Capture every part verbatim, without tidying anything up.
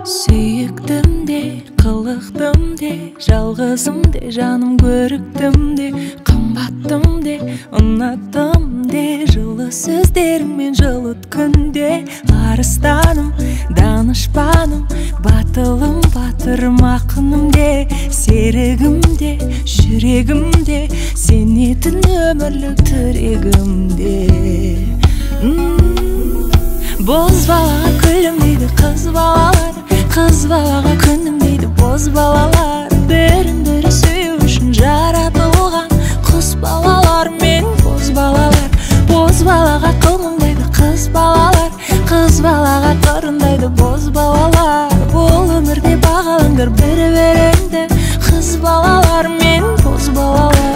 Сүйіктім де, қылықтым де, жалғызым де, жаным көріктім де, қымбаттым де, ұнаттым де, жылы сөздеріңмен жылыт күнде. Арыстаным, данышпаным, батылым, батырым, ақыным де, серігім де, жүрегім де, сенетін өмірлік тірегім де. Боз балаға күлім дейді қыз балалар, қыз балаға күнім дейді боз балалар. Бірін-бірі сүю үшін жаратылған құс балалар мен боз балалар. Боз балаға қылмыңдайды қыз балалар, қыз балаға қырындайды боз балалар. Бұл өмірде бағалаңдар бір-біріңді, қыз балалар мен боз балалар.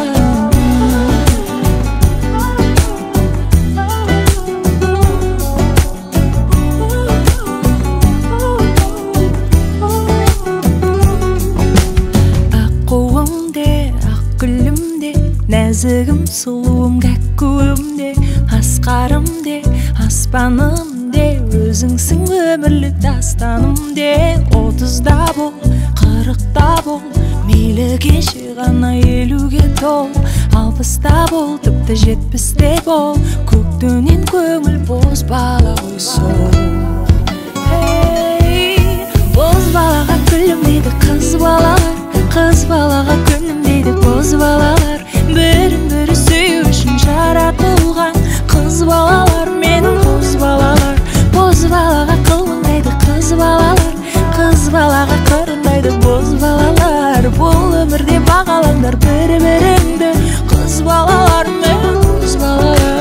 Нәзігім, сұлуым, кәккуім де, асқарым де, аспаным де, өзіңсің өмірлік дастаным де. Отызда бол, қырықта бол, мейлі кеше ғана елуге тол. Алпыста бол, тіпті жетпісте бол, көктөнен көңіл боз бала ғой сол. Боз балаға күлім дейді қыз балалар, қыз балаға күнім дейді боз балалар. Бірін-бірі сүю үшін жаратылған қыз балалар мен боз балалар. Боз балаға қылмыңдайды қыз балалар, қыз балаға қырындайды боз балалар. Бұл өмірде бағалаңдар бір-біріңді, қыз балалар мен боз балалар.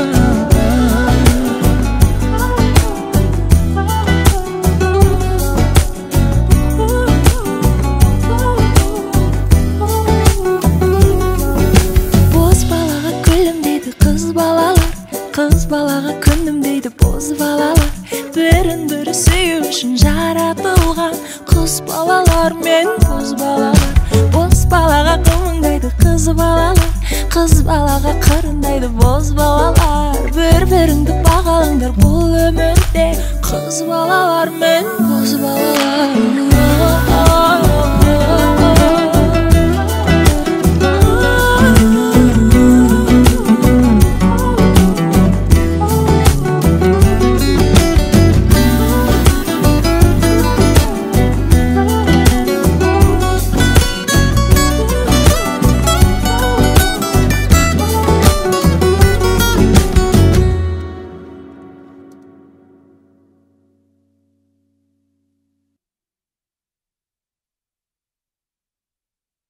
Қыз балаға күнім дейді боз балалар. Бірін-бірі сүю үшін жаратылған құс балалар мен боз балалар. Боз балаға қылмыңдайды қыз балалар, қыз балаға қырындайды боз балалар. Бір-біріңді бағалаңдар бұл өмірде, қыз балалар мен боз балалар.